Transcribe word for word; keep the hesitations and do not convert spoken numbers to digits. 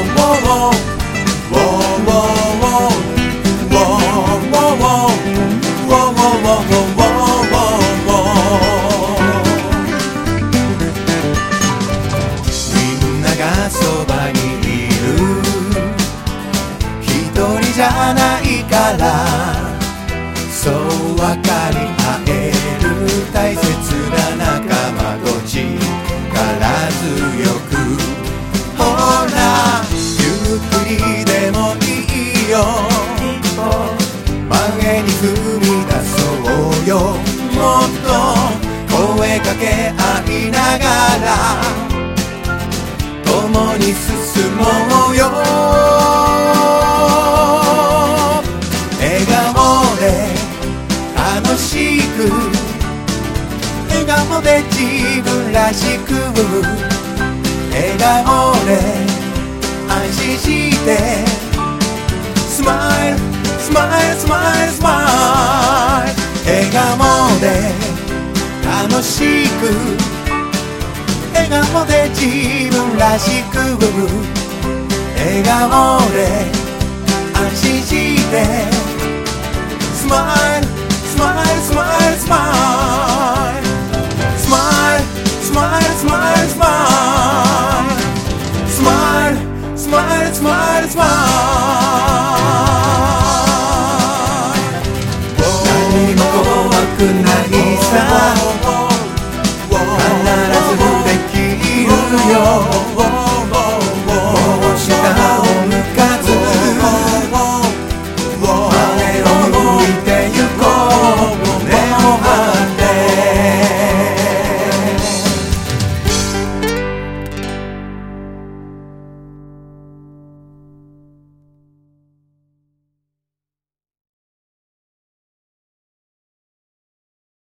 そばにいる一人じゃないからそう分かり合える大切な仲間と力強くほらゆっくりでもいいよ前に踏み出そうよもっと声かけ合いながら共に進もうよ笑顔で楽しく笑顔で自分らしく笑顔で安心してスマイルスマイルスマイルスマイル笑顔で楽しく笑顔で自分らしく笑顔で安心してスマイルスマイルスマイルスマイルスマイルスマイルスマイルスマイルスマイルスマイルスマイルスマイル何も怖くないさ必ずできるよ